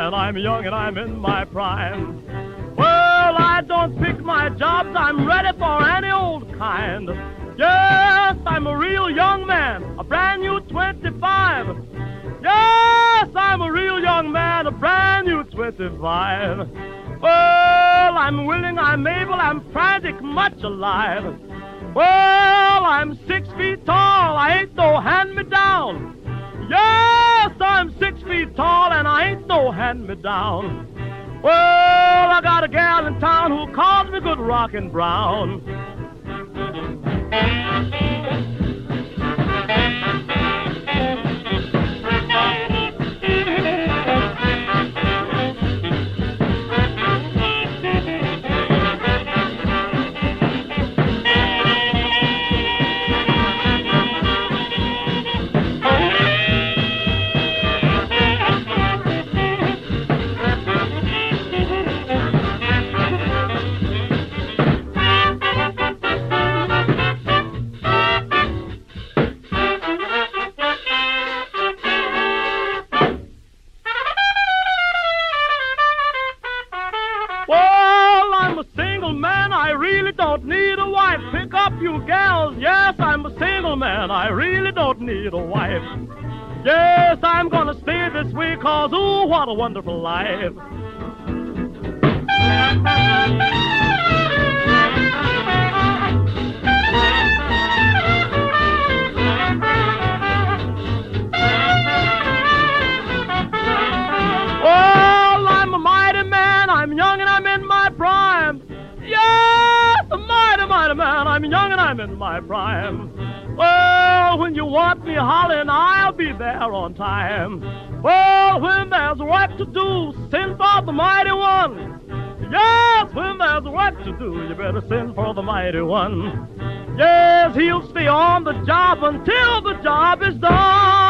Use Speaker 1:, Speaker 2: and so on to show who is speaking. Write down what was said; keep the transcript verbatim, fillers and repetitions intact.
Speaker 1: man. I'm young and I'm in my prime. Well, I don't pick my jobs. I'm ready for any old kind. Yes, I'm a real young man, a brand new twenty-five. Yes, I'm a real young man, a brand new twenty-five. Well, I'm willing, I'm able, I'm frantic, much alive. Well, I'm six feet tall, I ain't no hand-me-down. Yes, I'm six feet tall and I ain't no hand-me-down. Well, I got a gal in town who calls me Good Rockin' Brown. You gals, yes, I'm a single man. I really don't need a wife. Yes, I'm gonna stay this way, cause ooh, what a wonderful life. Well, I'm a mighty man. I'm young and I'm in my prime. Yes, a mighty, mighty man. I'm young and I'm in my prime. Well, when you want me hollering, I'll be there on time. Well, when there's work to do, send for the mighty one. Yes, when there's work to do, you better send for the mighty one. Yes, he'll stay on the job until the job is done.